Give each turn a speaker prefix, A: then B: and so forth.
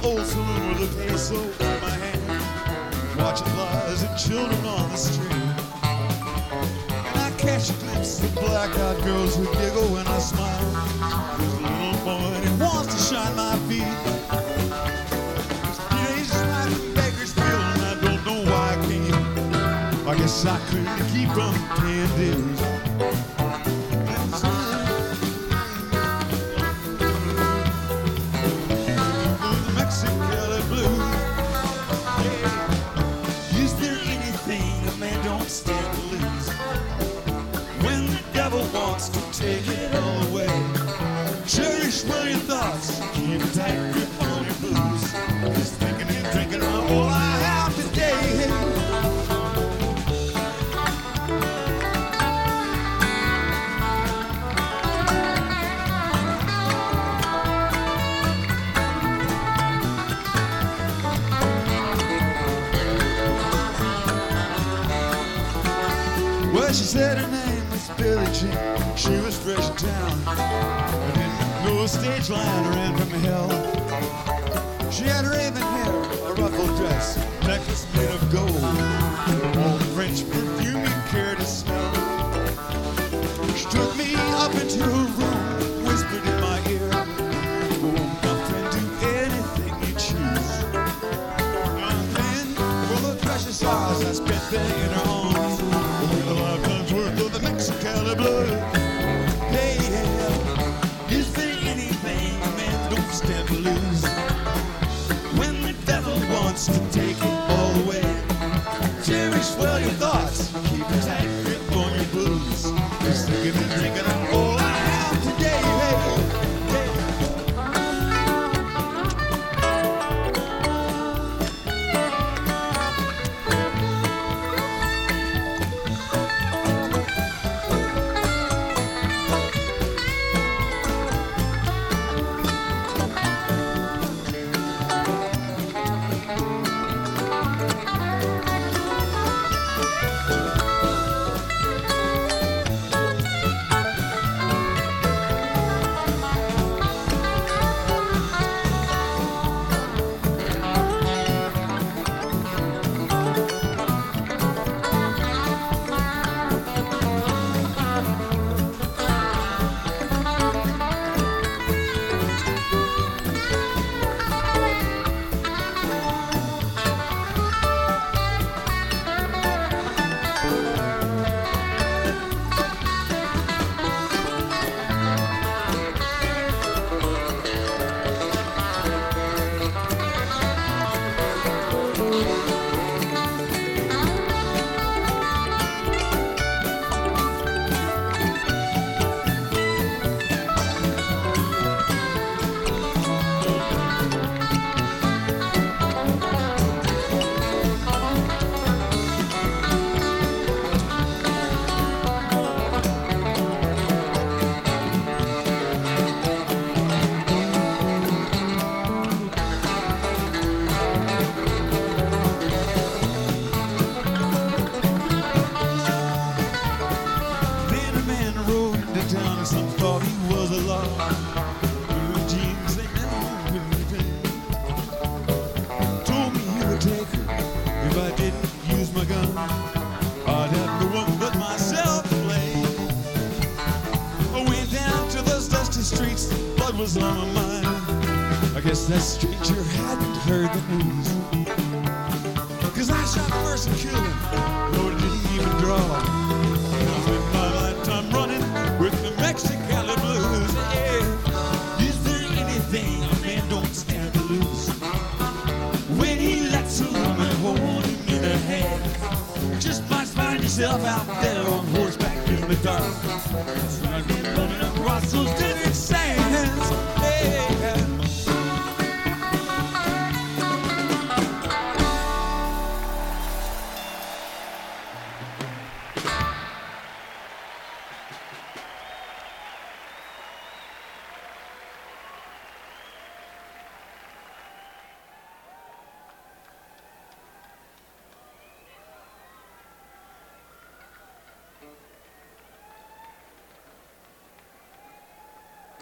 A: old saloon with a peso in my hand, watching lies and children on the street. And I catch a glimpse of black-eyed girls who giggle when I smile. There's a little boy and he wants to shine my feet. Teenage life in Bakersfield and I don't know why I came. I guess I couldn't keep from paying dues. Take it all away. Cherish well your thoughts. Keep a tight grip on your blues. Just thinking and drinking are all I have today. Well, she said her name was Billie Jean. She was fresh in town. I didn't know a stage line ran from hell. She had raven hair, a ruffled dress, necklace made of gold, all French perfume you care to smell. She took me up into her room, whispered in my ear, "Oh, my friend, do anything you choose." And then, for the precious hours I spent there in her arms, a lifetime's worth of the Mexicali blood. Hey, yeah, is there anything a man don't stand to lose? When the devil wants to take it all away, cherish well your thoughts, keep a tight grip on your blues. Just thinking and drinking of all I have today. Hey, hey. Some thought he was a law. Blue jeans they never would fit. Told me he would take her if I didn't use my gun. I'd have no one but myself to blame. I went down to those dusty streets, blood was on my mind. I guess that stranger hadn't heard the news. 'Cause I shot first and killed him, though it didn't even draw. I spent my lifetime running with the Mexicali blues. Yeah. Is there anything a man don't stand to lose? When he lets a woman hold him in her hand, just might find yourself out there on horseback in the dark. So I've been running across those desert sands.